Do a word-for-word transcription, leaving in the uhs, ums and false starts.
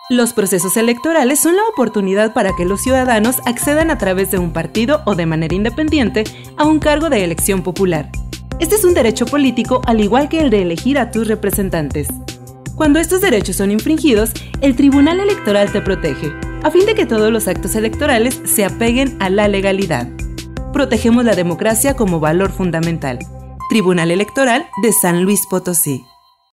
Los procesos electorales son la oportunidad para que los ciudadanos accedan a través de un partido o de manera independiente a un cargo de elección popular. Este es un derecho político al igual que el de elegir a tus representantes. Cuando estos derechos son infringidos, el Tribunal Electoral te protege, a fin de que todos los actos electorales se apeguen a la legalidad. Protegemos la democracia como valor fundamental. Tribunal Electoral de San Luis Potosí.